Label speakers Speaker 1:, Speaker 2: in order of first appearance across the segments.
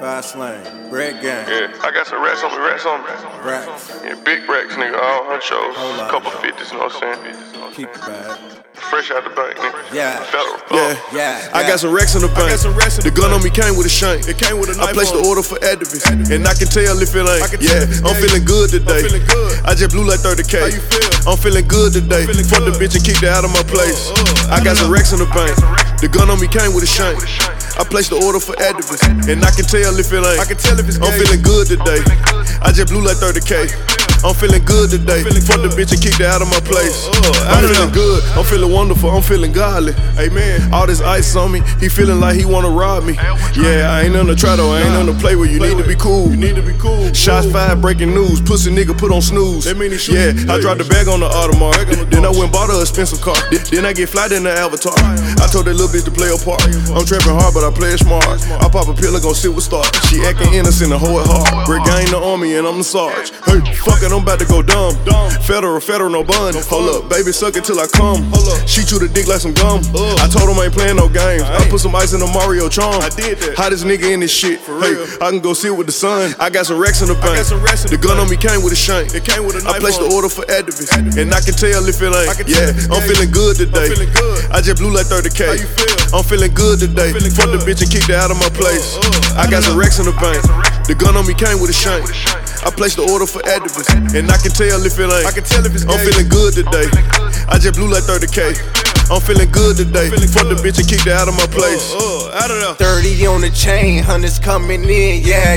Speaker 1: Fast lane, bread gang.
Speaker 2: Yeah, I got some racks on me, racks. Yeah, big racks, nigga, all hunchos. Couple 50s, you know what I'm saying?
Speaker 1: Keep it bad.
Speaker 2: Fresh out the bank, nigga.
Speaker 1: Yeah.
Speaker 2: Federal.
Speaker 1: Yeah.
Speaker 3: I got some racks in the bank. The gun on me came with a shank. It came with a knife. I placed the order for Actavis, and I can tell if it ain't. Yeah, I'm feeling good today. I just blew like 30K.
Speaker 1: How you feel?
Speaker 3: I'm feeling good today. Fuck the bitch and kicked her out of my place. I got some racks in the bank. The gun on me came with a shank. I placed the order for Actavis, and I can tell if it ain't.
Speaker 1: I can tell if it's
Speaker 3: I'm feeling good today. I just blew like 30K. I'm feeling good today. Fuck the bitch and kicked her out of my place. I'm feeling good. I'm feeling wonderful. I'm feeling godly. Amen. All this ice on me. He feeling like he wanna rob me. Yeah, I ain't on the try though. I ain't on the play with. You need to be cool. Shots fired, breaking news. Pussy nigga put on snooze. Yeah, I dropped the bag on the Audemars. Then I went and bought her a expensive car. Then I get fly in the Avatar. I told that little bitch to play a part. I'm trapping hard, but I play it smart. I pop a pill and gon' sit with stars. She acting innocent and hold it hard. Brick gang the army and I'm the sarge. Hey, fuck it, I'm about to go dumb. Federal, no bun. Hold up, baby, suck it till I come. She chew the dick like some gum. I told him I ain't playing no games. I put some ice in the Mario charm.
Speaker 1: I did that.
Speaker 3: Hottest nigga in this shit. Hey, I can go sit with the sun. I got some racks in the bank. The gun on me came with a shank.
Speaker 1: It came with a knife.
Speaker 3: I placed the order for Actavis, and I can tell if it ain't. Yeah, I'm feeling good today. I just blew like 30K.
Speaker 1: How you feel?
Speaker 3: I'm feeling good today. Fuck the bitch and kicked her out of my place. I got some racks in the bank. The gun on me came with a shank. I placed the order for Actavis, and I can tell if it ain't.
Speaker 1: I can tell if it's
Speaker 3: I'm feeling good today. I just blew like 30K. I'm feeling good today. Fuck the bitch and kicked her out of my place.
Speaker 1: Out of there.
Speaker 4: 30 on the chain, hundreds coming in, yeah.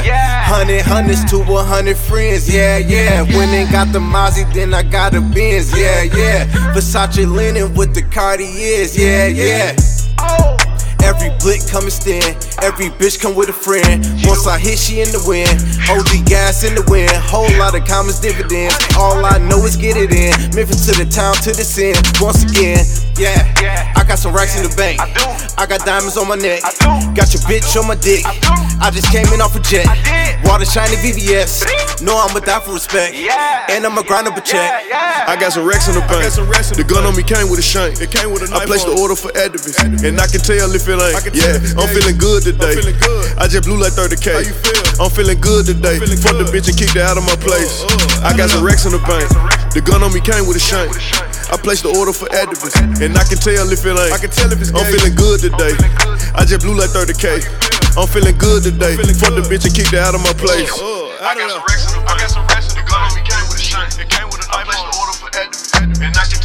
Speaker 4: 100 hundreds to 100 friends, yeah. When they got the Mozzie, then I got a Benz, yeah. Versace linen with the Cartiers, yeah. Every blick come and stand, every bitch come with a friend. Once I hit, she in the wind. OG gas in the wind, whole lot of commas, dividends. All I know is get it in. Memphis to the town, to the sin. Once again, yeah. I got some racks in the bank. I got diamonds on my neck. Got your bitch on my dick. I just came in off a jet. Water shiny VVS. Know I'ma die for respect. And I'ma grind up a check.
Speaker 3: I got some racks in the bank. The gun on me came with a shank.
Speaker 1: It came with a knife.
Speaker 3: I placed the order for Actavis, and I can tell if it ain't. Yeah, I'm feeling good today. I just blew like 30K.
Speaker 1: How you feel?
Speaker 3: I'm feeling good today. Fuck the bitch and kicked her out of my place. I got some racks in the bank. The gun on me came with a shank. I placed the order for Actavis, and I can tell if it ain't.
Speaker 1: I can tell if it's
Speaker 3: I'm feeling good today. I just blew like 30K. I'm feeling good today. Fuck the bitch and kicked her out of my place.
Speaker 2: I got some racks in the gun on me came with a shank. It came with a knife. I placed the order for Actavis, and I can